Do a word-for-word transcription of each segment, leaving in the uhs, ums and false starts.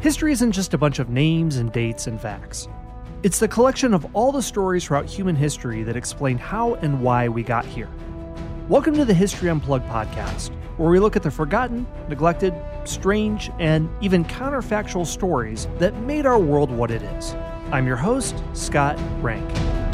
History isn't just a bunch of names and dates and facts. It's the collection of all the stories throughout human history that explain how and why we got here. Welcome to the History Unplugged podcast, where we look at the forgotten, neglected, strange, and even counterfactual stories that made our world what it is. I'm your host, Scott Rank.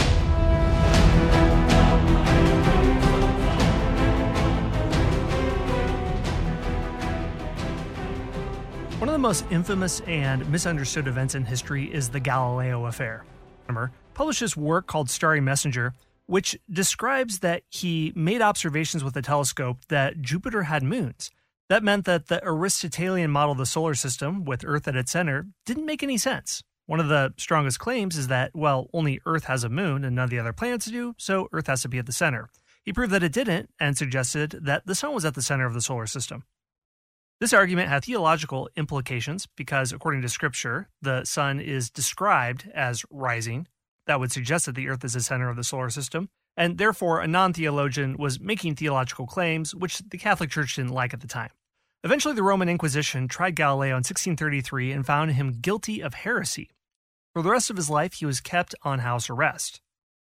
One of the most infamous and misunderstood events in history is the Galileo affair. Astronomer published this work called Starry Messenger, which describes that he made observations with a telescope that Jupiter had moons. That meant that the Aristotelian model of the solar system, with Earth at its center, didn't make any sense. One of the strongest claims is that, well, only Earth has a moon and none of the other planets do, so Earth has to be at the center. He proved that it didn't and suggested that the sun was at the center of the solar system. This argument had theological implications because, according to Scripture, the sun is described as rising. That would suggest that the Earth is the center of the solar system, and therefore a non-theologian was making theological claims, which the Catholic Church didn't like at the time. Eventually, the Roman Inquisition tried Galileo in sixteen thirty-three and found him guilty of heresy. For the rest of his life, he was kept on house arrest.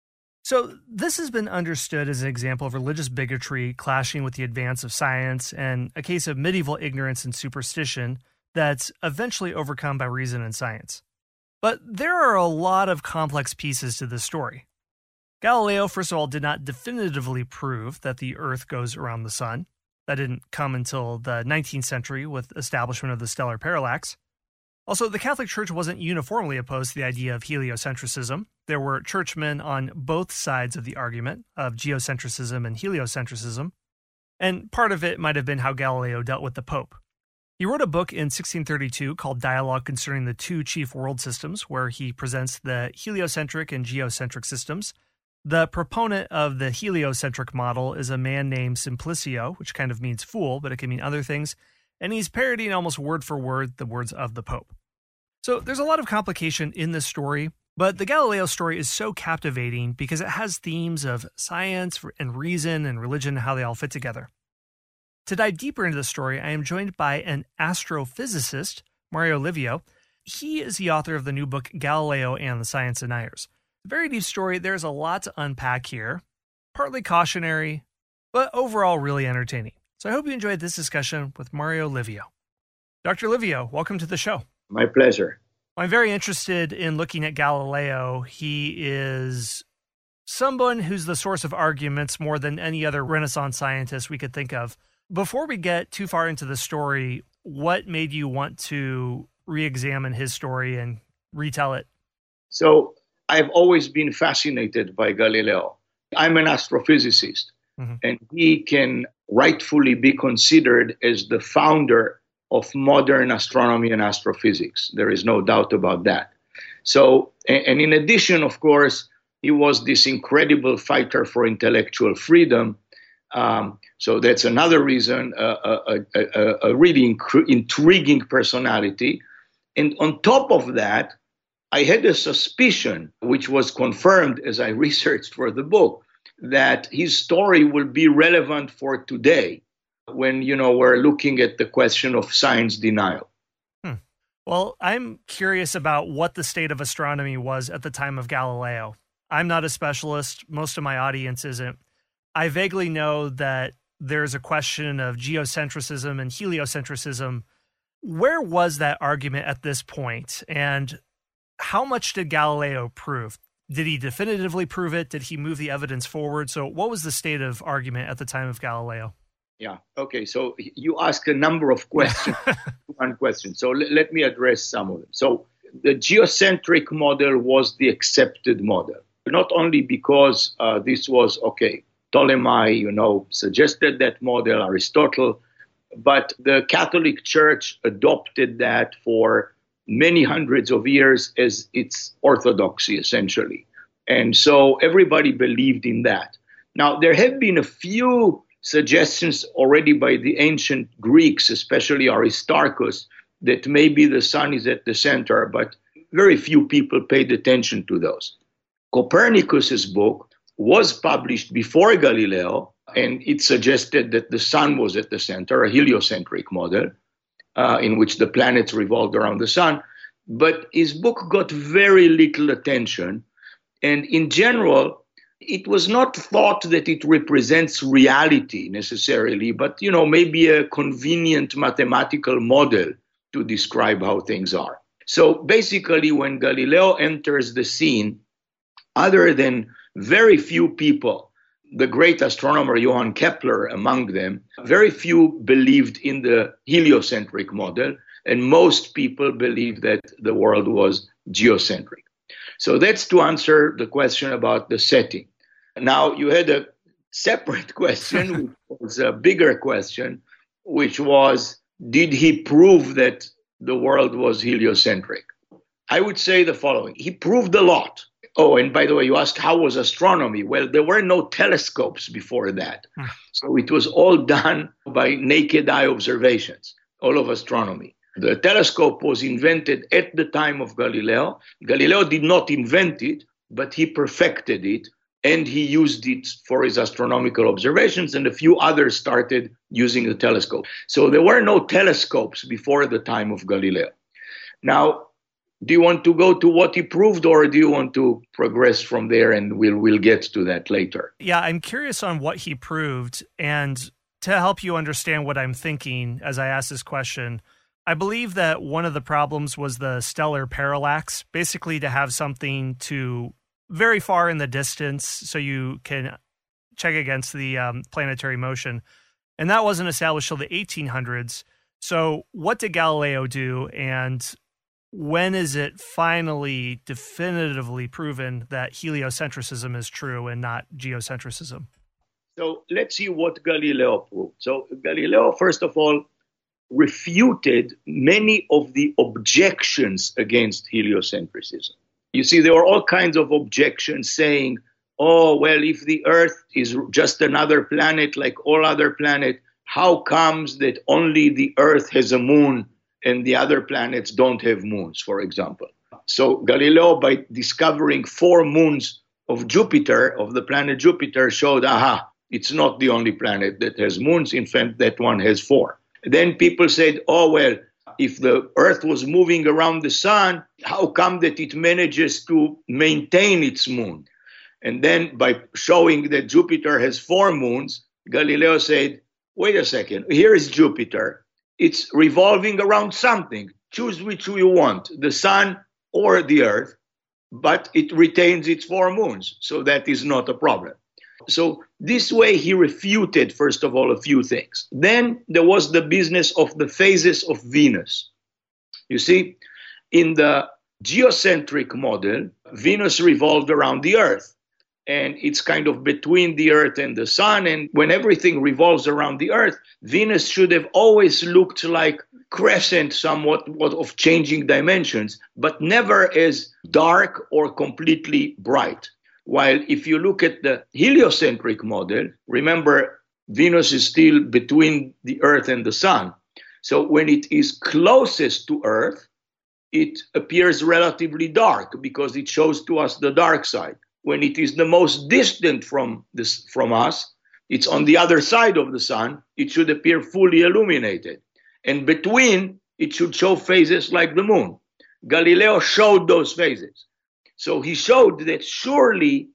So this has been understood as an example of religious bigotry clashing with the advance of science and a case of medieval ignorance and superstition that's eventually overcome by reason and science. But there are a lot of complex pieces to this story. Galileo, first of all, did not definitively prove that the Earth goes around the sun. That didn't come until the nineteenth century with establishment of the stellar parallax. Also, the Catholic Church wasn't uniformly opposed to the idea of heliocentrism. There were churchmen on both sides of the argument of geocentrism and heliocentrism, and part of it might have been how Galileo dealt with the Pope. He wrote a book in sixteen thirty-two called Dialogue Concerning the Two Chief World Systems, where he presents the heliocentric and geocentric systems. The proponent of the heliocentric model is a man named Simplicio, which kind of means fool, but it can mean other things, and he's parodying almost word for word the words of the Pope. So there's a lot of complication in this story, but the Galileo story is so captivating because it has themes of science and reason and religion and how they all fit together. To dive deeper into the story, I am joined by an astrophysicist, Mario Livio. He is the author of the new book, Galileo and the Science Deniers. A very deep story. There's a lot to unpack here, partly cautionary, but overall really entertaining. So I hope you enjoyed this discussion with Mario Livio. Doctor Livio, welcome to the show. My pleasure. I'm very interested in looking at Galileo. He is someone who's the source of arguments more than any other Renaissance scientist we could think of. Before we get too far into the story, what made you want to re-examine his story and retell it? So I've always been fascinated by Galileo. I'm an astrophysicist, mm-hmm. and he can rightfully be considered as the founder of modern astronomy and astrophysics. There is no doubt about that. So, and in addition, of course, he was this incredible fighter for intellectual freedom. Um, so that's another reason, uh, a, a, a really inc- intriguing personality. And on top of that, I had a suspicion, which was confirmed as I researched for the book, that his story will be relevant for today when, you know, we're looking at the question of science denial. Hmm. Well, I'm curious about what the state of astronomy was at the time of Galileo. I'm not a specialist. Most of my audience isn't. I vaguely know that there's a question of geocentrism and heliocentrism. Where was that argument at this point? And how much did Galileo prove? Did he definitively prove it? Did he move the evidence forward? So what was the state of argument at the time of Galileo? Yeah. Okay. So you ask a number of questions, one question. So l- let me address some of them. So the geocentric model was the accepted model, not only because uh, this was, okay, Ptolemy, you know, suggested that model, Aristotle, but the Catholic Church adopted that for many hundreds of years as its orthodoxy, essentially. And so everybody believed in that. Now, there have been a few suggestions already by the ancient Greeks, especially Aristarchus, that maybe the sun is at the center, but very few people paid attention to those. Copernicus's book was published before Galileo, and it suggested that the sun was at the center, a heliocentric model. uh, in which the planets revolved around the sun. But his book got very little attention. And in general, it was not thought that it represents reality necessarily, but, you know, maybe a convenient mathematical model to describe how things are. So basically, when Galileo enters the scene, other than very few people, the great astronomer Johann Kepler among them, very few believed in the heliocentric model, and most people believed that the world was geocentric. So that's to answer the question about the setting. Now, you had a separate question, which was a bigger question, which was, did he prove that the world was heliocentric? I would say the following. He proved a lot. Oh, and by the way, you asked how was astronomy? Well, there were no telescopes before that. Hmm. So it was all done by naked eye observations, all of astronomy. The telescope was invented at the time of Galileo. Galileo did not invent it, but he perfected it, and he used it for his astronomical observations, and a few others started using the telescope. So there were no telescopes before the time of Galileo. Now, do you want to go to what he proved, or do you want to progress from there, and we'll we'll get to that later? Yeah, I'm curious on what he proved, and to help you understand what I'm thinking as I ask this question, I believe that one of the problems was the stellar parallax, basically to have something to very far in the distance so you can check against the um, planetary motion. And that wasn't established till the eighteen hundreds. So what did Galileo do, and when is it finally definitively proven that heliocentricism is true and not geocentricism? So let's see what Galileo proved. So Galileo, first of all, refuted many of the objections against heliocentricism. You see, there were all kinds of objections saying, oh, well, if the Earth is just another planet like all other planets, how comes that only the Earth has a moon and the other planets don't have moons, for example? So Galileo, by discovering four moons of Jupiter, of the planet Jupiter, showed, aha, it's not the only planet that has moons. In fact, that one has four. Then people said, oh, well, if the Earth was moving around the sun, how come that it manages to maintain its moon? And then by showing that Jupiter has four moons, Galileo said, wait a second, here is Jupiter. It's revolving around something. Choose which you want, the sun or the Earth, but it retains its four moons. So that is not a problem. So this way he refuted, first of all, a few things. Then there was the business of the phases of Venus. You see, in the geocentric model, Venus revolved around the Earth. And it's kind of between the Earth and the sun. And when everything revolves around the Earth, Venus should have always looked like crescent, somewhat of changing dimensions, but never as dark or completely bright. While if you look at the heliocentric model, remember, Venus is still between the Earth and the sun. So when it is closest to Earth, it appears relatively dark because it shows to us the dark side. When it is the most distant from this, from us, it's on the other side of the sun, it should appear fully illuminated. And between, it should show phases like the moon. Galileo showed those phases. So he showed that surely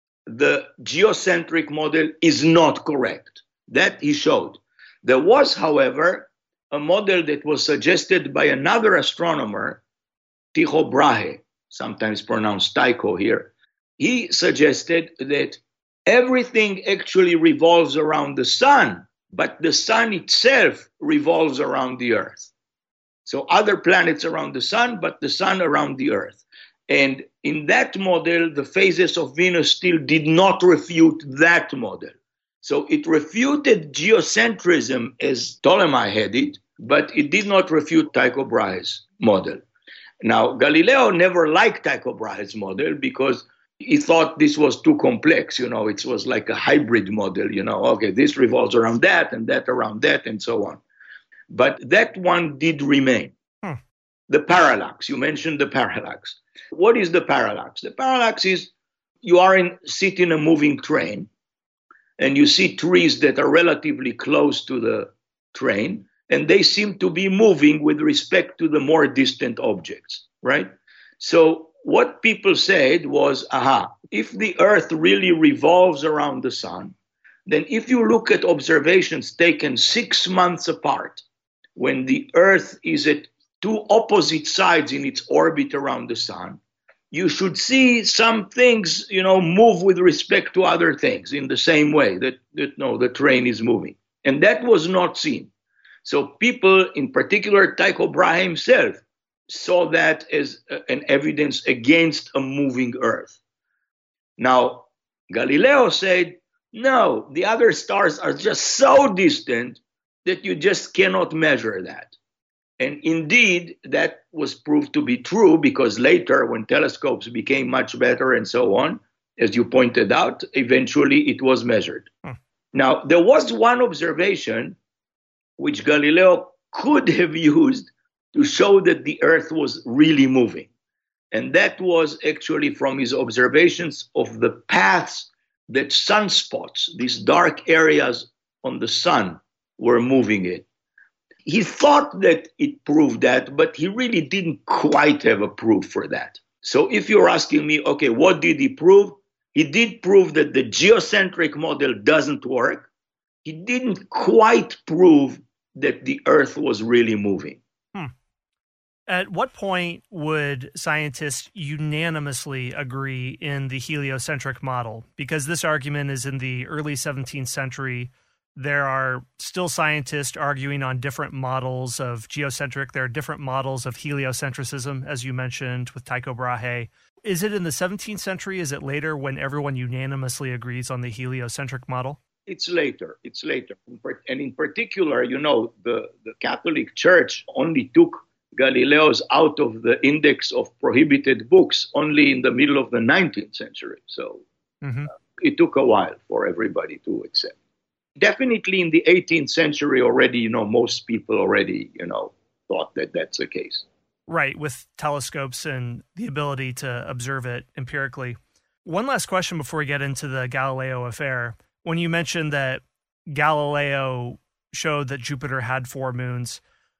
the geocentric model is not correct. That he showed. There was, however, a model that was suggested by another astronomer, Tycho Brahe, sometimes pronounced Tycho here. He suggested that everything actually revolves around the sun, but the sun itself revolves around the Earth. So other planets around the sun, but the sun around the Earth. And in that model, the phases of Venus still did not refute that model. So it refuted geocentrism as Ptolemy had it, but it did not refute Tycho Brahe's model. Now, Galileo never liked Tycho Brahe's model because he thought this was too complex. You know, it was like a hybrid model, you know, okay, this revolves around that and that around that and so on. But that one did remain. Hmm. The parallax, you mentioned the parallax. What is the parallax? The parallax is you are in sit in a moving train and you see trees that are relatively close to the train, and they seem to be moving with respect to the more distant objects, right? So what people said was, aha, if the Earth really revolves around the sun, then if you look at observations taken six months apart, when the Earth is at two opposite sides in its orbit around the sun, you should see some things, you know, move with respect to other things in the same way that, that no, the train is moving. And that was not seen. So people, in particular Tycho Brahe himself, saw that as an evidence against a moving Earth. Now, Galileo said, no, the other stars are just so distant that you just cannot measure that. And indeed, that was proved to be true, because later, when telescopes became much better and so on, as you pointed out, eventually it was measured. Hmm. Now, there was one observation which Galileo could have used to show that the Earth was really moving. And that was actually from his observations of the paths that sunspots, these dark areas on the sun, were moving in. He thought that it proved that, but he really didn't quite have a proof for that. So if you're asking me, okay, what did he prove? He did prove that the geocentric model doesn't work. He didn't quite prove that the Earth was really moving. Hmm. At what point would scientists unanimously agree in the heliocentric model? Because this argument is in the early seventeenth century. There are still scientists arguing on different models of geocentric. There are different models of heliocentrism, as you mentioned, with Tycho Brahe. Is it in the seventeenth century? Is it later when everyone unanimously agrees on the heliocentric model? It's later. It's later. And in particular, you know, the, the Catholic Church only took Galileo's out of the index of prohibited books only in the middle of the nineteenth century. So mm-hmm. uh, it took a while for everybody to accept. Definitely in the eighteenth century already, you know, most people already, you know, thought that that's the case. Right, with telescopes and the ability to observe it empirically. One last question before we get into the Galileo affair. When you mentioned that Galileo showed that Jupiter had four moons,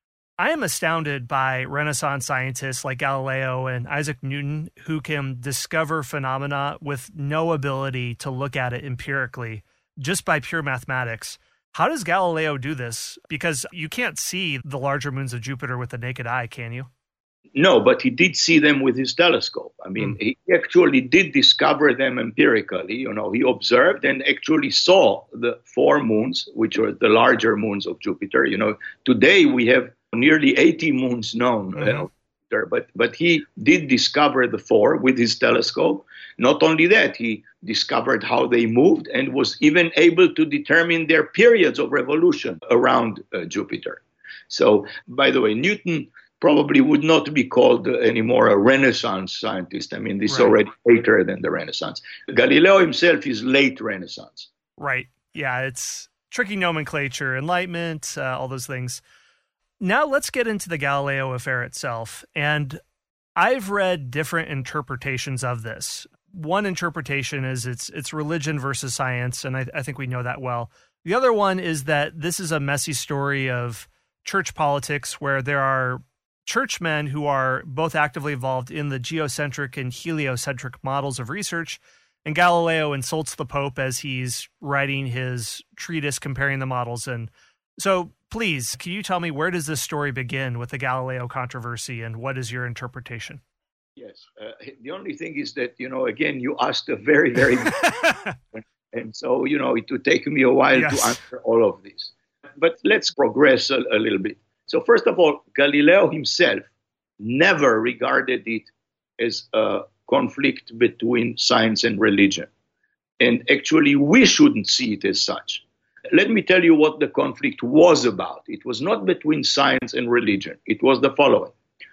I am astounded by Renaissance scientists like Galileo and Isaac Newton who can discover phenomena with no ability to look at it empirically, just by pure mathematics. How does Galileo do this? Because you can't see the larger moons of Jupiter with the naked eye, can you? No, but he did see them with his telescope. I mean, mm. he actually did discover them empirically. You know, he observed and actually saw the four moons, which are the larger moons of Jupiter. You know, today we have nearly eighty moons known, mm-hmm. you know, but but he did discover the four with his telescope. Not only that, he discovered how they moved and was even able to determine their periods of revolution around uh, Jupiter. So, by the way, Newton probably would not be called anymore a Renaissance scientist. I mean, this is right. already later than the Renaissance. Galileo himself is late Renaissance. Right. Yeah, it's tricky nomenclature, Enlightenment, uh, all those things. Now let's get into the Galileo affair itself. And I've read different interpretations of this. One interpretation is it's it's religion versus science, and I, I think we know that well. The other one is that this is a messy story of church politics where there are churchmen who are both actively involved in the geocentric and heliocentric models of research, and Galileo insults the Pope as he's writing his treatise comparing the models. And so please, can you tell me, where does this story begin with the Galileo controversy, and what is your interpretation? Yes. Uh, the only thing is that, you know, again, you asked a very, very good and so, you know, it would take me a while yes. to answer all of this. But let's progress a, a little bit. So first of all, Galileo himself never regarded it as a conflict between science and religion. And actually, we shouldn't see it as such. Let me tell you what the conflict was about. It was not between science and religion. It was the following.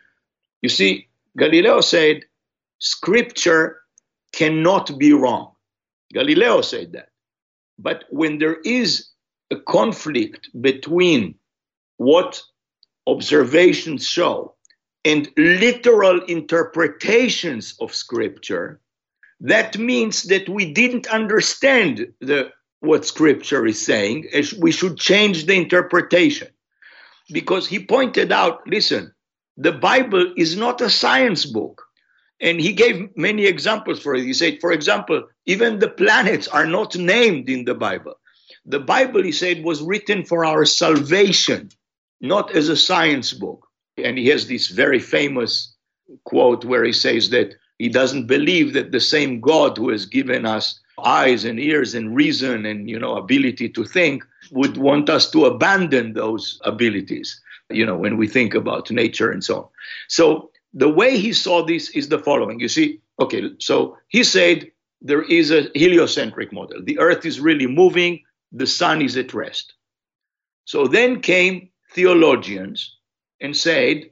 You see, Galileo said, Scripture cannot be wrong. Galileo said that. But when there is a conflict between what observations show and literal interpretations of Scripture, that means that we didn't understand the what Scripture is saying. We should change the interpretation. because he pointed out, listen, the Bible is not a science book. And he gave many examples for it. He said, for example, even the planets are not named in the Bible. The Bible, he said, was written for our salvation, not as a science book. And he has this very famous quote where he says that he doesn't believe that the same God who has given us eyes and ears and reason and, you know, ability to think would want us to abandon those abilities, you know, when we think about nature and so on. So the way he saw this is the following. You see, okay, so he said there is a heliocentric model. The earth is really moving, the sun is at rest. So then came theologians and said,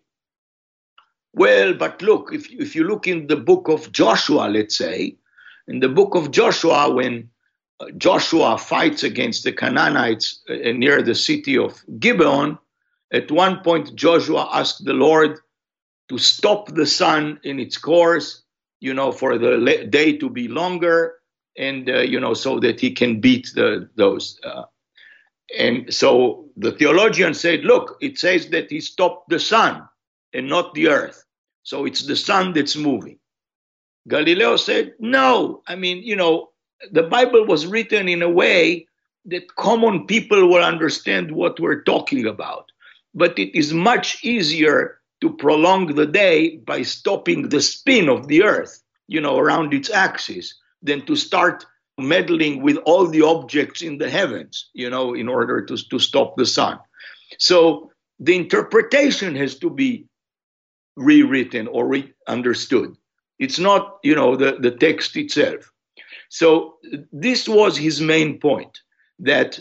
well, but look, if, if you look in the book of Joshua, let's say, in the book of Joshua, when Joshua fights against the Canaanites near the city of Gibeon, at one point Joshua asked the Lord to stop the sun in its course, you know, for the day to be longer, and, uh, you know, so that he can beat the those. Uh, and so the theologian said, look, it says that he stopped the sun and not the earth. So it's the sun that's moving. Galileo said, no, I mean, you know, the Bible was written in a way that common people will understand what we're talking about. But it is much easier to prolong the day by stopping the spin of the earth, you know, around its axis, than to start meddling with all the objects in the heavens, you know, in order to, to stop the sun. So the interpretation has to be rewritten or re- understood. It's not, you know, the, the text itself. So this was his main point, that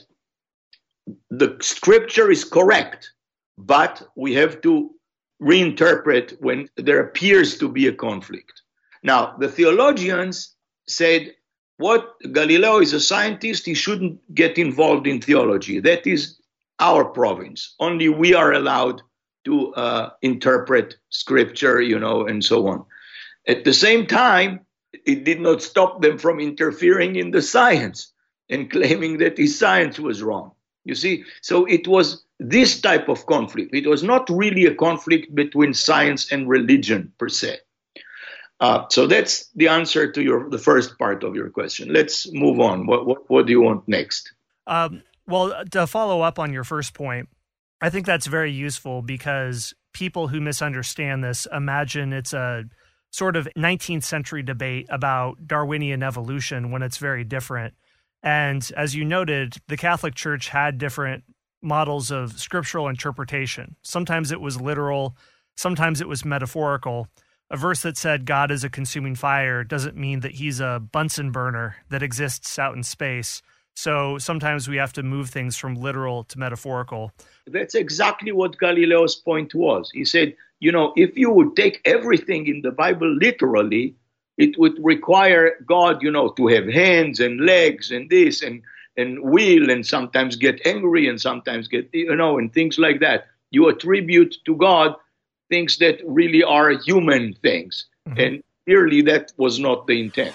the scripture is correct, but we have to reinterpret when there appears to be a conflict. Now, the theologians said, what, Galileo is a scientist, he shouldn't get involved in theology. That is our province. Only we are allowed to uh, interpret scripture, you know, and so on. At the same time, it did not stop them from interfering in the science and claiming that his science was wrong. You see, so it was this type of conflict. It was not really a conflict between science and religion per se. Uh, so that's the answer to your the first part of your question. Let's move on. What what, what do you want next? Um, well, to follow up on your first point, I think that's very useful because people who misunderstand this imagine it's a sort of nineteenth century debate about Darwinian evolution when it's very different. And as you noted, the Catholic Church had different models of scriptural interpretation. Sometimes it was literal, sometimes it was metaphorical. A verse that said God is a consuming fire doesn't mean that he's a Bunsen burner that exists out in space. So sometimes we have to move things from literal to metaphorical. That's exactly what Galileo's point was. He said, you know, if you would take everything in the Bible literally, it would require God, you know, to have hands and legs and this and, and will and sometimes get angry and sometimes get, you know, and things like that. You attribute to God things that really are human things. Mm-hmm. And clearly that was not the intent.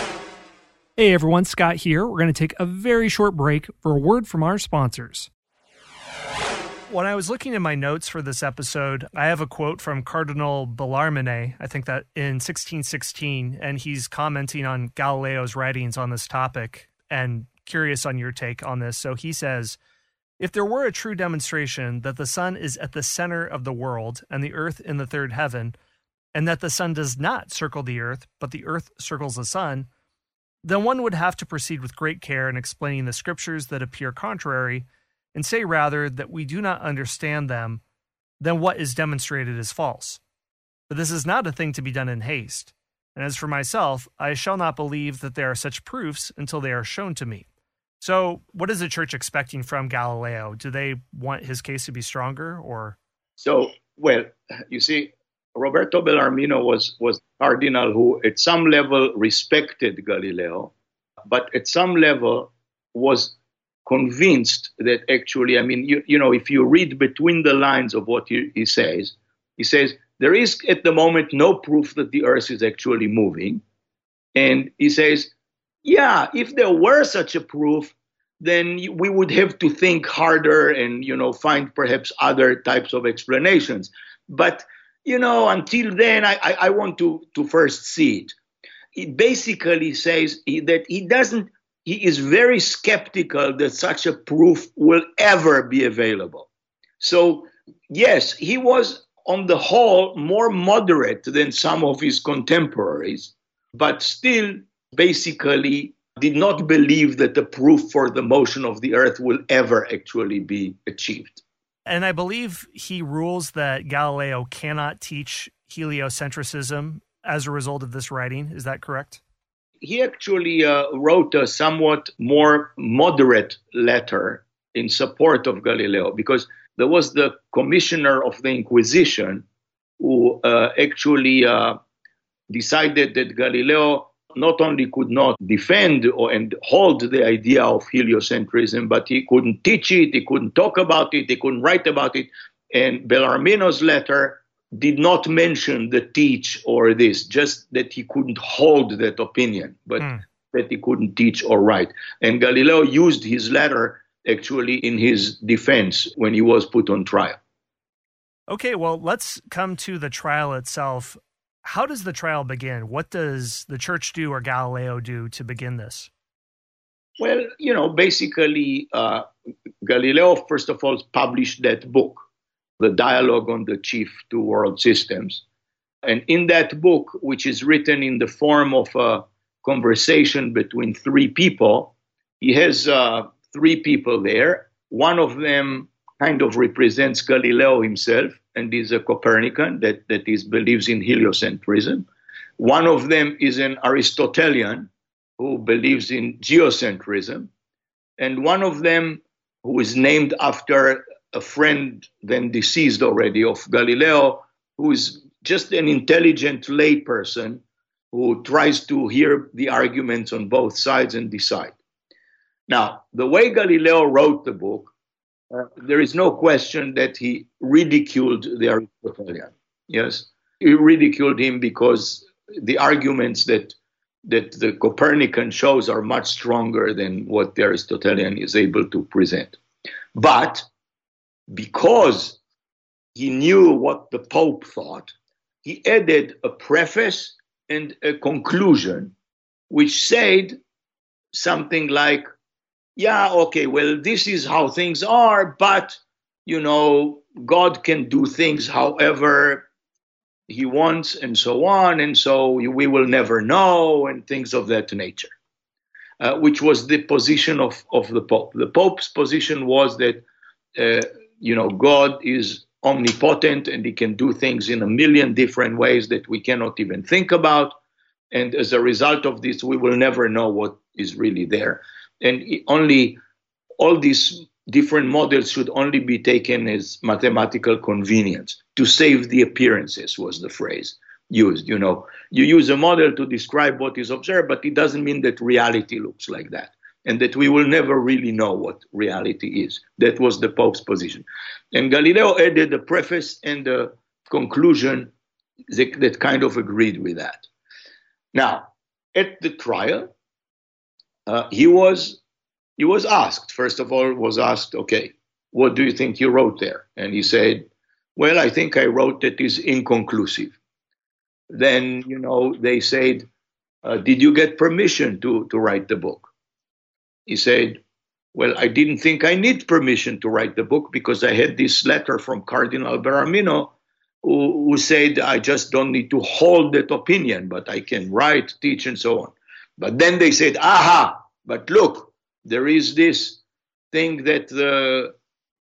Hey everyone, Scott here. We're going to take a very short break for a word from our sponsors. When I was looking in my notes for this episode, I have a quote from Cardinal Bellarmine, I think that in sixteen sixteen, and he's commenting on Galileo's writings on this topic and curious on your take on this. So he says, if there were a true demonstration that the sun is at the center of the world and the earth in the third heaven, and that the sun does not circle the earth, but the earth circles the sun, then one would have to proceed with great care in explaining the scriptures that appear contrary, and say rather that we do not understand them, then what is demonstrated is false. But this is not a thing to be done in haste. And as for myself, I shall not believe that there are such proofs until they are shown to me. So what is the church expecting from Galileo? Do they want his case to be stronger, or? So, well, you see, Roberto Bellarmino was, was a cardinal who at some level respected Galileo, but at some level was convinced that actually, I mean, you, you know, if you read between the lines of what he, he says, he says, there is at the moment no proof that the earth is actually moving. And he says, yeah, if there were such a proof, then we would have to think harder and, you know, find perhaps other types of explanations. But, you know, until then, I, I, I want to, to first see it. It basically says that he doesn't, he is very skeptical that such a proof will ever be available. So, yes, he was on the whole more moderate than some of his contemporaries, but still basically did not believe that the proof for the motion of the earth will ever actually be achieved. And I believe he rules that Galileo cannot teach heliocentrism as a result of this writing. Is that correct? He actually uh, wrote a somewhat more moderate letter in support of Galileo, because there was the commissioner of the Inquisition who uh, actually uh, decided that Galileo not only could not defend or, and hold the idea of heliocentrism, but he couldn't teach it, he couldn't talk about it, he couldn't write about it. And Bellarmino's letter did not mention the teach or this, just that he couldn't hold that opinion, but mm. that he couldn't teach or write. And Galileo used his letter actually in his defense when he was put on trial. Okay, well, let's come to the trial itself. How does the trial begin? What does the church do or Galileo do to begin this? Well, you know, basically, uh, Galileo, first of all, published that book, The Dialogue on the Chief Two World Systems. And in that book, which is written in the form of a conversation between three people, he has uh, three people there. One of them kind of represents Galileo himself, and is a Copernican that, that is believes in heliocentrism. One of them is an Aristotelian who believes in geocentrism. And one of them, who is named after a friend then deceased already of Galileo, who is just an intelligent layperson who tries to hear the arguments on both sides and decide. Now, the way Galileo wrote the book, Uh, there is no question that he ridiculed the Aristotelian. Yes, he ridiculed him because the arguments that that the Copernican shows are much stronger than what the Aristotelian is able to present. But because he knew what the Pope thought, he added a preface and a conclusion, which said something like, yeah, okay, well, this is how things are, but, you know, God can do things however he wants and so on, and so we will never know, and things of that nature, uh, which was the position of, of the Pope. The Pope's position was that, uh, you know, God is omnipotent and he can do things in a million different ways that we cannot even think about, and as a result of this, we will never know what is really there. And only all these different models should only be taken as mathematical convenience to save the appearances, was the phrase used. You know, you use a model to describe what is observed, but it doesn't mean that reality looks like that, and that we will never really know what reality is. That was the Pope's position. And Galileo added a preface and a conclusion that, that kind of agreed with that. Now, at the trial, Uh, he was he was asked, first of all, was asked, okay, what do you think you wrote there? And he said, well, I think I wrote that is inconclusive. Then, you know, they said, uh, did you get permission to, to write the book? He said, well, I didn't think I need permission to write the book because I had this letter from Cardinal Bellarmino who, who said, I just don't need to hold that opinion, but I can write, teach, and so on. But then they said, aha, but look, there is this thing that the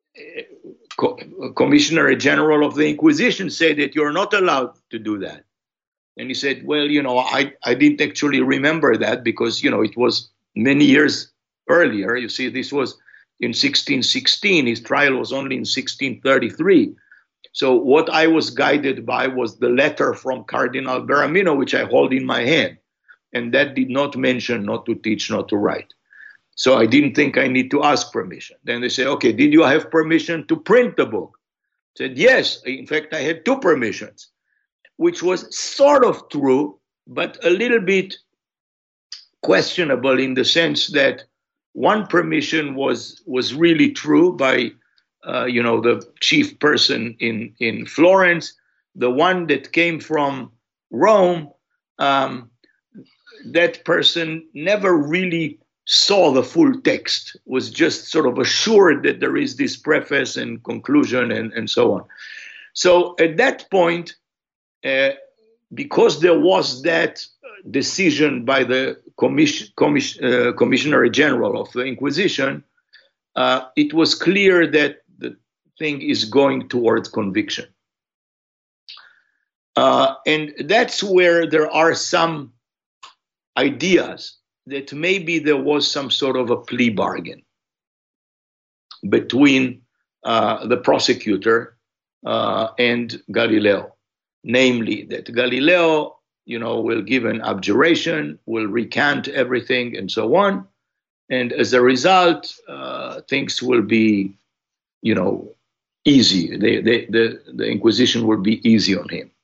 Co- Commissioner General of the Inquisition said that you're not allowed to do that. And he said, well, you know, I, I didn't actually remember that because, you know, it was many years earlier. You see, this was in sixteen sixteen. His trial was only in sixteen thirty-three. So what I was guided by was the letter from Cardinal Bellarmino, which I hold in my hand. And that did not mention not to teach, not to write. So I didn't think I need to ask permission. Then they say, okay, did you have permission to print the book? I said, yes. In fact, I had two permissions, which was sort of true, but a little bit questionable in the sense that one permission was was really true by, uh, you know, the chief person in, in Florence. The one that came from Rome, um, that person never really saw the full text, was just sort of assured that there is this preface and conclusion and, and so on. So at that point, uh, because there was that decision by the commission, commission, uh, Commissioner General of the Inquisition, uh, it was clear that the thing is going towards conviction. Uh, and that's where there are some ideas that maybe there was some sort of a plea bargain between uh, the prosecutor uh, and Galileo, namely that Galileo, you know, will give an abjuration, will recant everything and so on. And as a result, uh, things will be, you know, easy. They, they, the, the Inquisition will be easy on him.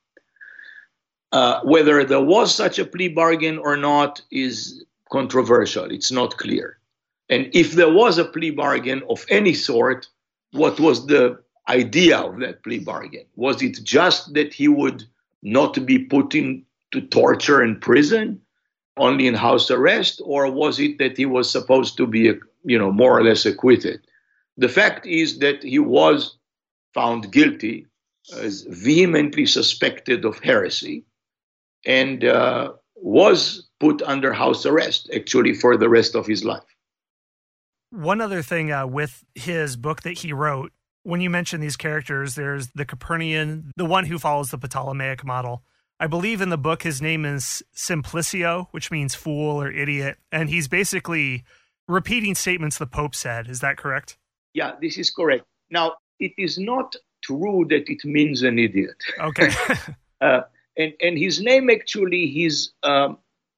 Uh, whether there was such a plea bargain or not is controversial. It's not clear. And if there was a plea bargain of any sort, what was the idea of that plea bargain? Was it just that he would not be put into torture and prison, only in house arrest, or was it that he was supposed to be, you know, more or less acquitted? The fact is that he was found guilty, as vehemently suspected of heresy, and uh, was put under house arrest, actually, for the rest of his life. One other thing uh, with his book that he wrote, when you mention these characters, there's the Copernican, the one who follows the Ptolemaic model. I believe in the book his name is Simplicio, which means fool or idiot, and he's basically repeating statements the Pope said. Is that correct? Yeah, this is correct. Now, it is not true that it means an idiot. Okay. uh, and, and his name actually he's, um,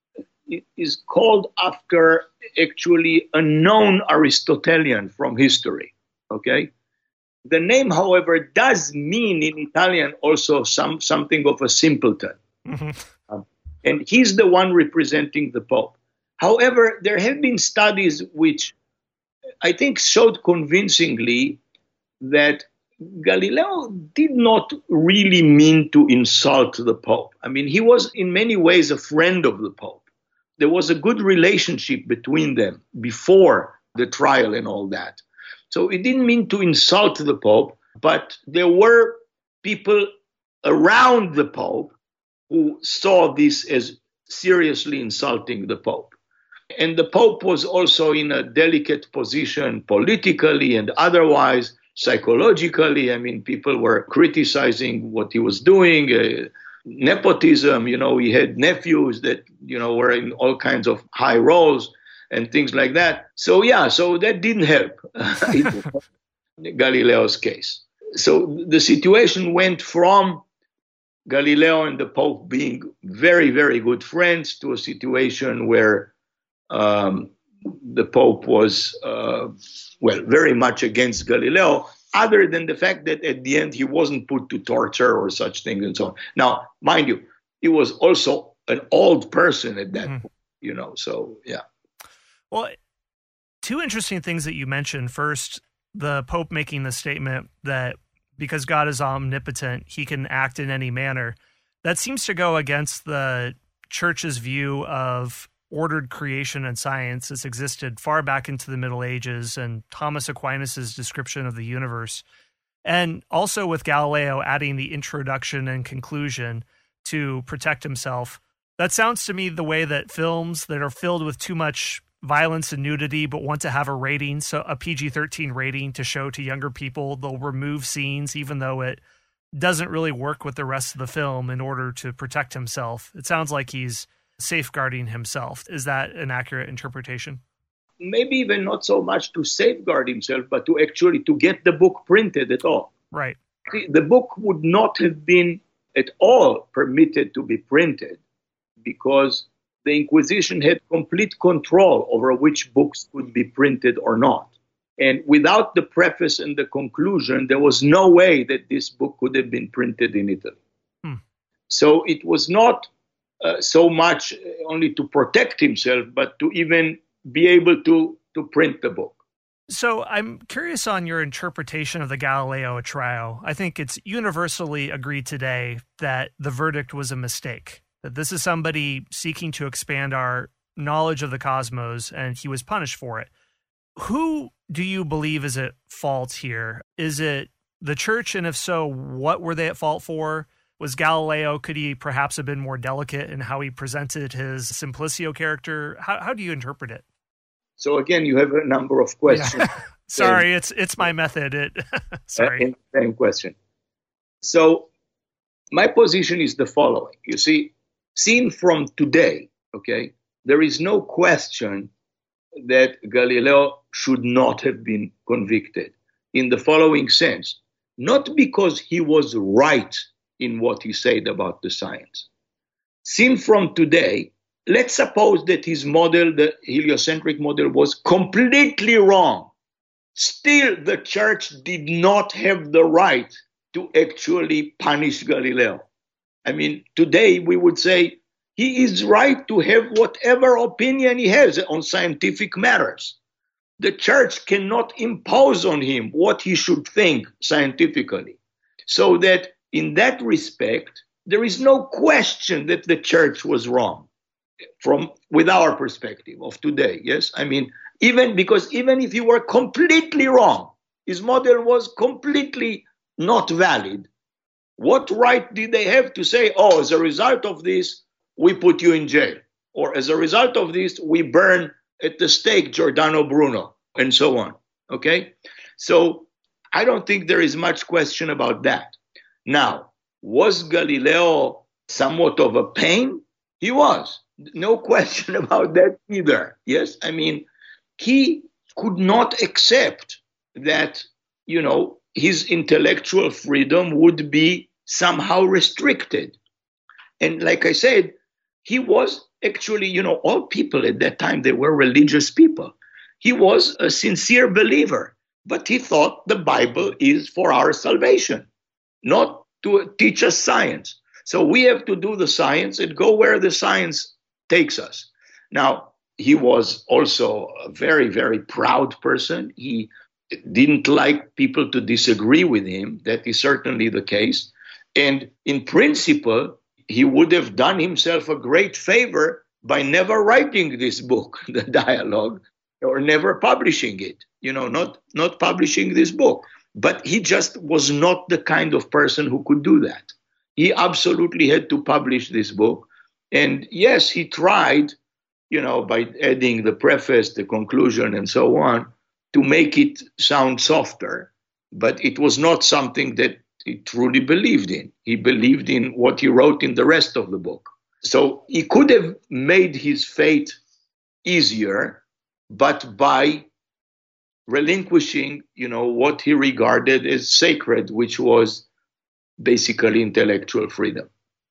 is called after actually a known Aristotelian from history. Okay. The name, however, does mean in Italian also some something of a simpleton. Mm-hmm. Um, and he's the one representing the Pope. However, there have been studies which I think showed convincingly that Galileo did not really mean to insult the Pope. I mean, he was in many ways a friend of the Pope. There was a good relationship between them before the trial and all that. So it didn't mean to insult the Pope, but there were people around the Pope who saw this as seriously insulting the Pope. And the Pope was also in a delicate position politically and otherwise, psychologically. I mean, people were criticizing what he was doing, uh, nepotism, you know, he had nephews that, you know, were in all kinds of high roles and things like that. So, yeah, so that didn't help Galileo's case. So the situation went from Galileo and the Pope being very, very good friends to a situation where um, the Pope was, uh, well, very much against Galileo, other than the fact that at the end he wasn't put to torture or such things and so on. Now, mind you, he was also an old person at that mm. point, you know, so, yeah. Well, two interesting things that you mentioned. First, the Pope making the statement that because God is omnipotent, he can act in any manner. That seems to go against the Church's view of ordered creation and science as existed far back into the Middle Ages and Thomas Aquinas' description of the universe. And also with Galileo adding the introduction and conclusion to protect himself. That sounds to me the way that films that are filled with too much violence and nudity but want to have a rating, so a P G thirteen rating to show to younger people, they'll remove scenes even though it doesn't really work with the rest of the film in order to protect himself. It sounds like he's safeguarding himself. Is that an accurate interpretation? Maybe even not so much to safeguard himself, but to actually to get the book printed at all. Right. The book would not have been at all permitted to be printed because the Inquisition had complete control over which books could be printed or not. And without the preface and the conclusion, there was no way that this book could have been printed in Italy. Hmm. So it was not uh, so much only to protect himself, but to even be able to to print the book. So I'm curious on your interpretation of the Galileo trial. I think it's universally agreed today that the verdict was a mistake, that this is somebody seeking to expand our knowledge of the cosmos, and he was punished for it. Who do you believe is at fault here? Is it the church? And if so, what were they at fault for? Was Galileo, could he perhaps have been more delicate in how he presented his Simplicio character? How, how do you interpret it? So again, you have a number of questions. Yeah. Sorry, it's it's my method. It, sorry. Uh, same question. So my position is the following. You see, seen from today, okay, there is no question that Galileo should not have been convicted in the following sense. Not because he was right in what he said about the science. Seen from today, let's suppose that his model, the heliocentric model, was completely wrong. Still, the church did not have the right to actually punish Galileo. I mean, today we would say he is right to have whatever opinion he has on scientific matters. The church cannot impose on him what he should think scientifically. So that in that respect, there is no question that the church was wrong. From with our perspective of today, yes? I mean, even because even if he were completely wrong, his model was completely not valid, what right did they have to say, oh, as a result of this, we put you in jail? Or as a result of this, we burn at the stake Giordano Bruno, and so on, okay? So I don't think there is much question about that. Now, was Galileo somewhat of a pain? He was. No question about that either. Yes, I mean, he could not accept that, you know, his intellectual freedom would be somehow restricted. And like I said, he was actually, you know, all people at that time, they were religious people. He was a sincere believer, but he thought the Bible is for our salvation, not to teach us science. So we have to do the science and go where the science takes us. Now, he was also a very, very proud person. He didn't like people to disagree with him. That is certainly the case. And in principle, he would have done himself a great favor by never writing this book, the dialogue, or never publishing it, you know, not, not publishing this book. But he just was not the kind of person who could do that. He absolutely had to publish this book. And yes, he tried, you know, by adding the preface, the conclusion, and so on, to make it sound softer. But it was not something that he truly believed in. He believed in what he wrote in the rest of the book. So he could have made his fate easier, but by relinquishing, you know, what he regarded as sacred, which was basically intellectual freedom.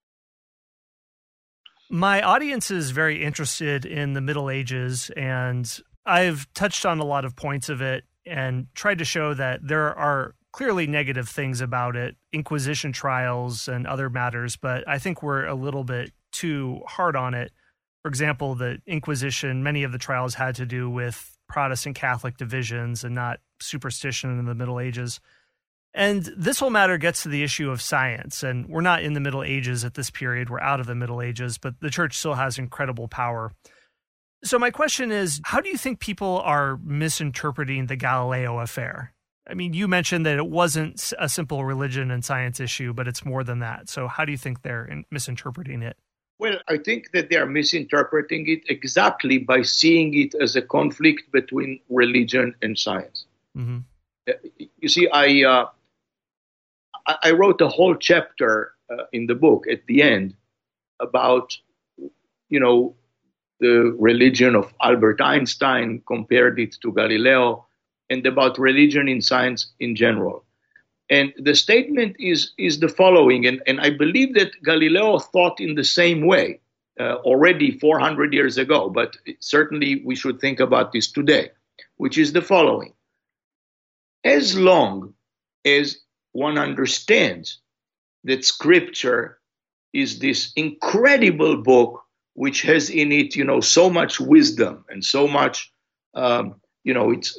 My audience is very interested in the Middle Ages, and I've touched on a lot of points of it and tried to show that there are clearly negative things about it, Inquisition trials and other matters, but I think we're a little bit too hard on it. For example, the Inquisition, many of the trials had to do with Protestant Catholic divisions and not superstition in the Middle Ages. And this whole matter gets to the issue of science, and we're not in the Middle Ages at this period. We're out of the Middle Ages, but the church still has incredible power. So my question is, how do you think people are misinterpreting the Galileo affair? I mean, you mentioned that it wasn't a simple religion and science issue, but it's more than that. So how do you think they're in- misinterpreting it? Well, I think that they are misinterpreting it exactly by seeing it as a conflict between religion and science. Mm-hmm. You see, I... Uh, I wrote a whole chapter uh, in the book at the end about, you know, the religion of Albert Einstein, compared it to Galileo, and about religion in science in general. And the statement is, is the following, and, and I believe that Galileo thought in the same way uh, already four hundred years ago, but certainly we should think about this today, which is the following. As long as one understands that Scripture is this incredible book which has in it, you know, so much wisdom and so much um, you know, it's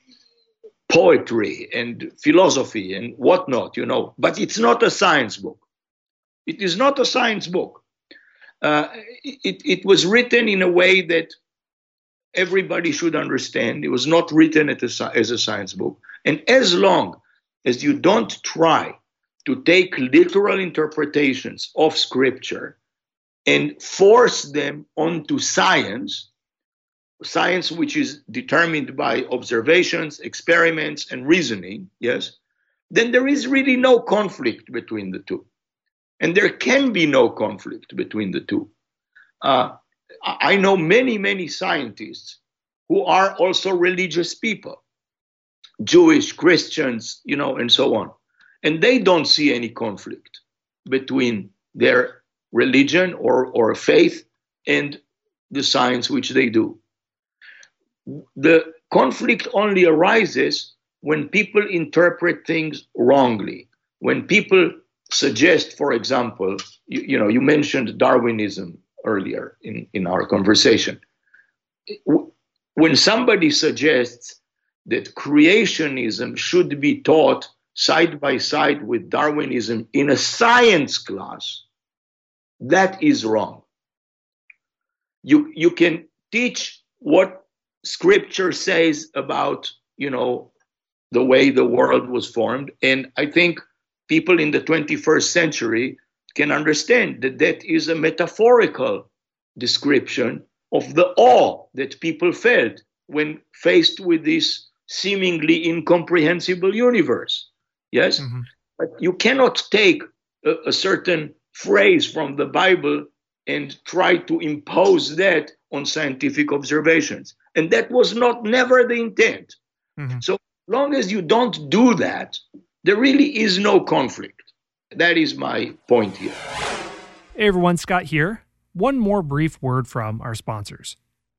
poetry and philosophy and whatnot, you know, but it's not a science book. It is not a science book. Uh, it, it was written in a way that everybody should understand. It was not written as a, as a science book. And as long as you don't try to take literal interpretations of scripture and force them onto science, science which is determined by observations, experiments, and reasoning, yes, then there is really no conflict between the two. And there can be no conflict between the two. Uh, I know many, many scientists who are also religious people, Jewish, Christians, you know, and so on. And they don't see any conflict between their religion or, or faith and the science which they do. The conflict only arises when people interpret things wrongly. When people suggest, for example, you, you know, you mentioned Darwinism earlier in, in our conversation. When somebody suggests that creationism should be taught side by side with Darwinism in a science class, that is wrong. You, you can teach what scripture says about, you know, the way the world was formed. And I think people in the twenty-first century can understand that that is a metaphorical description of the awe that people felt when faced with this seemingly incomprehensible universe. Yes? Mm-hmm. But you cannot take a, a certain phrase from the Bible and try to impose that on scientific observations. And that was not never the intent. Mm-hmm. So long as you don't do that, there really is no conflict. That is my point here. Hey everyone, Scott here. One more brief word from our sponsors.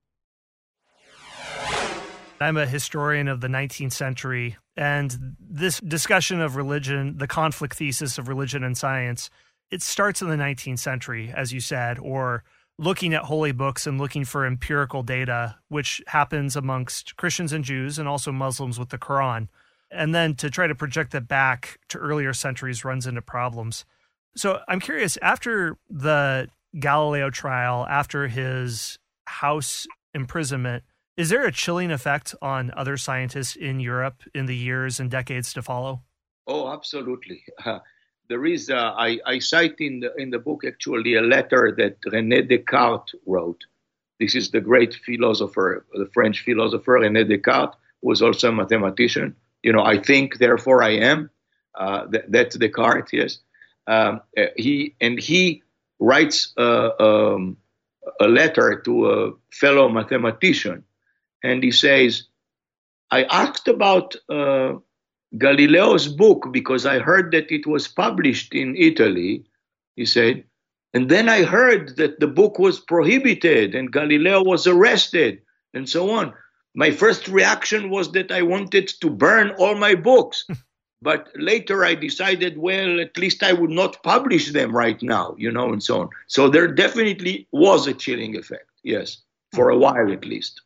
I'm a historian of the nineteenth century, and this discussion of religion, the conflict thesis of religion and science, it starts in the nineteenth century, as you said, or looking at holy books and looking for empirical data, which happens amongst Christians and Jews and also Muslims with the Quran. And then to try to project that back to earlier centuries runs into problems. So I'm curious, after the Galileo trial, after his house imprisonment, is there a chilling effect on other scientists in Europe in the years and decades to follow? Oh, absolutely. Uh, there is, uh, I, I cite in the, in the book actually a letter that René Descartes wrote. This is the great philosopher, the French philosopher René Descartes, who was also a mathematician. You know, I think, therefore I am. Uh, that, that's Descartes, yes. Um, he and he writes uh, um, a letter to a fellow mathematician, and he says, I asked about uh, Galileo's book because I heard that it was published in Italy, he said, and then I heard that the book was prohibited and Galileo was arrested and so on. My first reaction was that I wanted to burn all my books. But later I decided, well, at least I would not publish them right now, you know, and so on. So there definitely was a chilling effect, yes, for a while at least.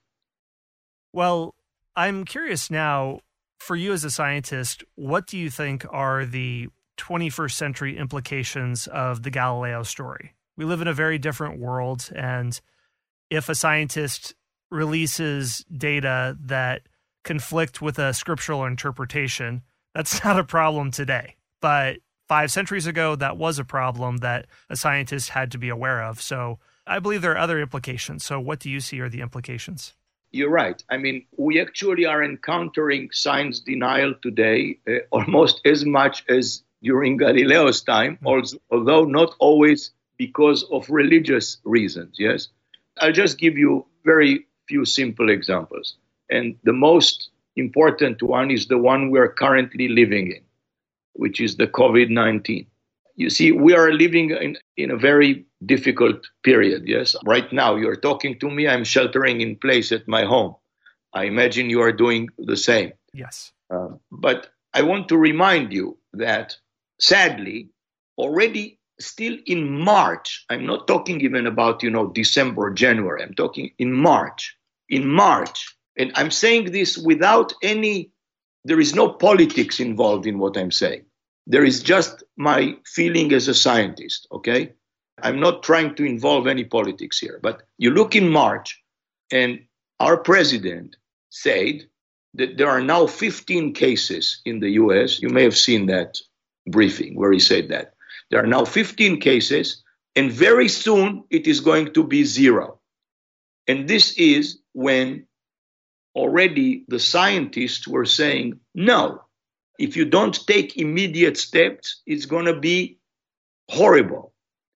Well, I'm curious now, for you as a scientist, what do you think are the twenty-first century implications of the Galileo story? We live in a very different world, and if a scientist releases data that conflict with a scriptural interpretation, that's not a problem today. But five centuries ago, that was a problem that a scientist had to be aware of. So I believe there are other implications. So what do you see are the implications? You're right. I mean, we actually are encountering science denial today uh, almost as much as during Galileo's time, mm-hmm. although not always because of religious reasons, yes? I'll just give you very few simple examples. And the most important one is the one we're currently living in, which is the COVID nineteen. You see, we are living in, in a very difficult period, yes? Right now, you're talking to me, I'm sheltering in place at my home. I imagine you are doing the same. Yes. Uh, but I want to remind you that, sadly, already still in March, I'm not talking even about, you know, December, January, I'm talking in March. In March, And I'm saying this without any, there is no politics involved in what I'm saying. There is just my feeling as a scientist, okay? I'm not trying to involve any politics here. But you look in March, and our president said that there are now fifteen cases in the U S. You may have seen that briefing where he said that. There are now fifteen cases, and very soon it is going to be zero. And this is when already the scientists were saying, no, if you don't take immediate steps, it's going to be horrible.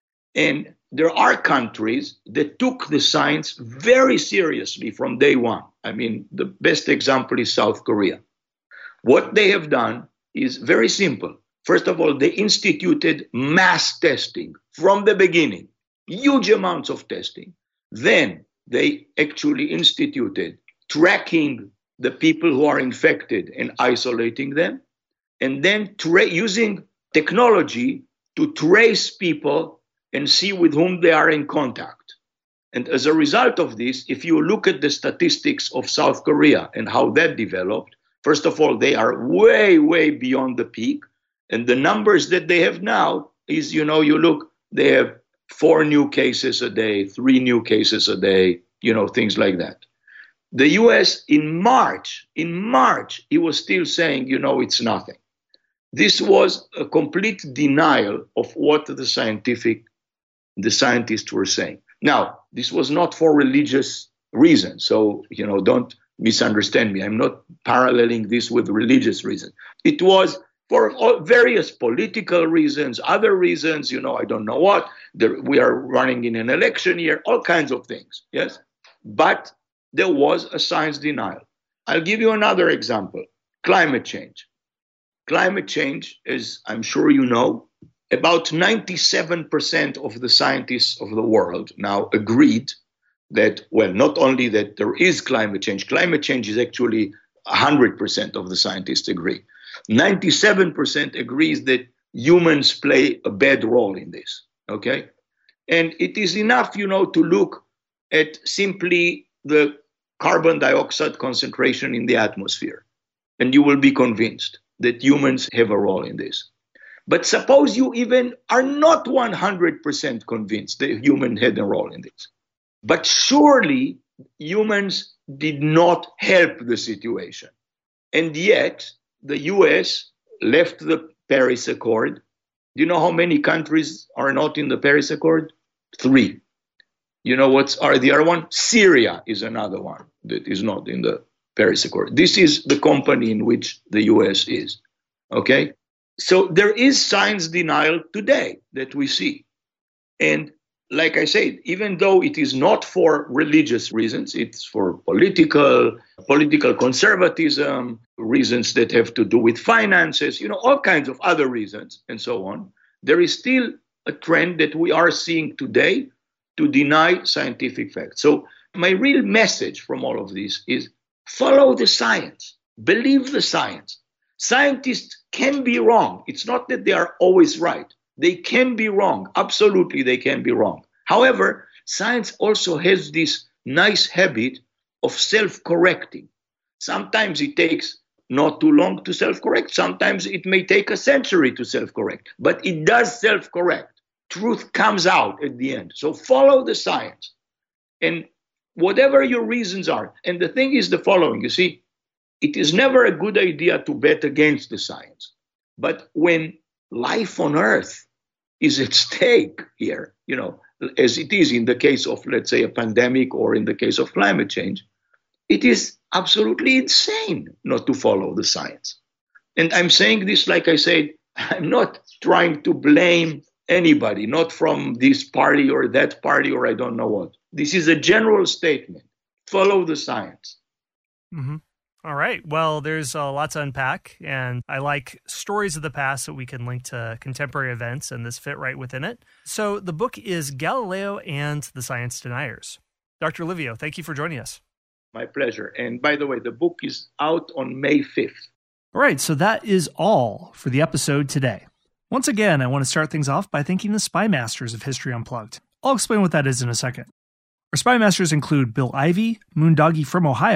And there are countries that took the science very seriously from day one. I mean, the best example is South Korea. What they have done is very simple. First of all, they instituted mass testing from the beginning, huge amounts of testing. Then they actually instituted tracking the people who are infected and isolating them, and then tra- using technology to trace people and see with whom they are in contact. And as a result of this, if you look at the statistics of South Korea and how that developed, first of all, they are way, way beyond the peak. And the numbers that they have now is, you know, you look, they have four new cases a day, three new cases a day, you know, things like that. The U S in March, in March, he was still saying, you know, it's nothing. This was a complete denial of what the scientific, the scientists were saying. Now, this was not for religious reasons. So, you know, don't misunderstand me. I'm not paralleling this with religious reasons. It was for all various political reasons, other reasons, you know, I don't know what. There, we are running in an election year, all kinds of things, yes? But there was a science denial. I'll give you another example, climate change. Climate change, as I'm sure you know, about ninety-seven percent of the scientists of the world now agreed that, well, not only that there is climate change, climate change is actually one hundred percent of the scientists agree. ninety-seven percent agrees that humans play a bad role in this, okay? And it is enough, you know, to look at simply the carbon dioxide concentration in the atmosphere, and you will be convinced that humans have a role in this. But suppose you even are not one hundred percent convinced that human had a role in this. But surely humans did not help the situation. And yet the U S left the Paris Accord. Do you know how many countries are not in the Paris Accord? Three. You know what's are the other one? Syria is another one that is not in the Paris Accord. This is the company in which the U S is. Okay? So there is science denial today that we see. And like I said, even though it is not for religious reasons, it's for political, political conservatism, reasons that have to do with finances, you know, all kinds of other reasons and so on, there is still a trend that we are seeing today to deny scientific facts. So my real message from all of this is follow the science, believe the science. Scientists can be wrong. It's not that they are always right. They can be wrong. Absolutely, they can be wrong. However, science also has this nice habit of self-correcting. Sometimes it takes not too long to self-correct. Sometimes it may take a century to self-correct. But it does self-correct. Truth comes out at the end. So follow the science. And whatever your reasons are. And the thing is the following. You see, it is never a good idea to bet against the science. But when life on Earth is at stake here, you know, as it is in the case of, let's say, a pandemic or in the case of climate change, it is absolutely insane not to follow the science. And I'm saying this, like I said, I'm not trying to blame anybody, not from this party or that party or I don't know what. This is a general statement. Follow the science. Mm-hmm. All right. Well, there's a lot to unpack, and I like stories of the past that we can link to contemporary events, and this fit right within it. So the book is Galileo and the Science Deniers. Doctor Livio, thank you for joining us. My pleasure. And by the way, the book is out on May fifth. All right. So that is all for the episode today. Once again, I want to start things off by thanking the Spy Masters of History Unplugged. I'll explain what that is in a second. Our Spy Masters include Bill Ivey, Moondoggy from Ohio,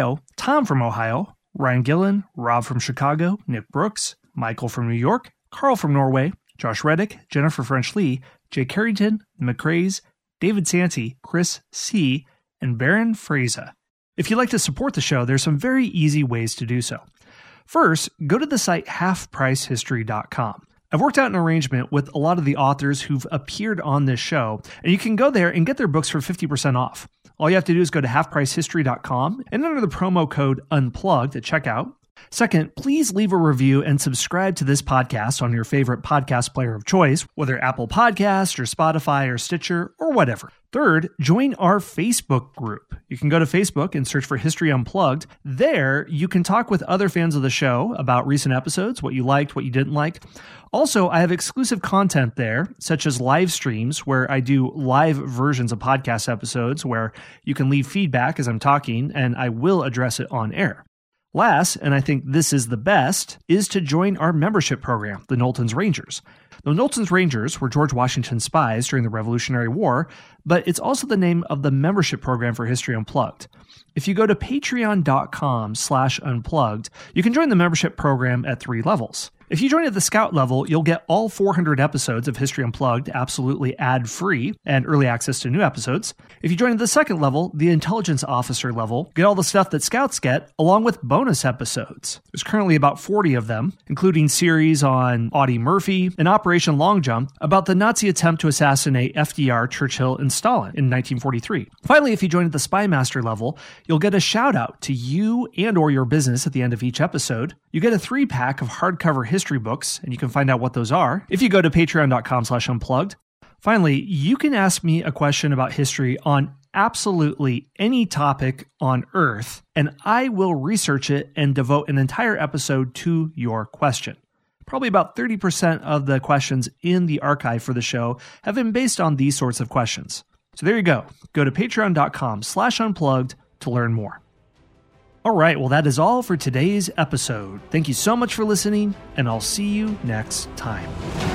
Tom from Ohio, Ryan Gillen, Rob from Chicago, Nick Brooks, Michael from New York, Carl from Norway, Josh Reddick, Jennifer French-Lee, Jay Carrington, McCraze, David Santi, Chris C., and Baron Fraser. If you'd like to support the show, there's some very easy ways to do so. First, go to the site half price history dot com. I've worked out an arrangement with a lot of the authors who've appeared on this show, and you can go there and get their books for fifty percent off. All you have to do is go to half price history dot com and enter the promo code UNPLUGGED at checkout. Second, please leave a review and subscribe to this podcast on your favorite podcast player of choice, whether Apple Podcasts or Spotify or Stitcher or whatever. Third, join our Facebook group. You can go to Facebook and search for History Unplugged. There, you can talk with other fans of the show about recent episodes, what you liked, what you didn't like. Also, I have exclusive content there, such as live streams where I do live versions of podcast episodes where you can leave feedback as I'm talking, and I will address it on air. Last, and I think this is the best, is to join our membership program, the Knowlton's Rangers. The Knowlton's Rangers were George Washington's spies during the Revolutionary War, but it's also the name of the membership program for History Unplugged. If you go to patreon.com slash unplugged, you can join the membership program at three levels. If you join at the Scout level, you'll get all four hundred episodes of History Unplugged absolutely ad-free and early access to new episodes. If you join at the second level, the Intelligence Officer level, get all the stuff that Scouts get, along with bonus episodes. There's currently about forty of them, including series on Audie Murphy and Operation Long Jump about the Nazi attempt to assassinate F D R, Churchill, and Stalin in nineteen forty-three. Finally, if you join at the Spy Master level, you'll get a shout-out to you and or your business at the end of each episode. You get a three-pack of hardcover history books, and you can find out what those are if you go to patreon.com slash unplugged. Finally, you can ask me a question about history on absolutely any topic on Earth, and I will research it and devote an entire episode to your question. Probably about thirty percent of the questions in the archive for the show have been based on these sorts of questions. So there you go. Go to patreon.com slash unplugged to learn more. All right, well, that is all for today's episode. Thank you so much for listening, and I'll see you next time.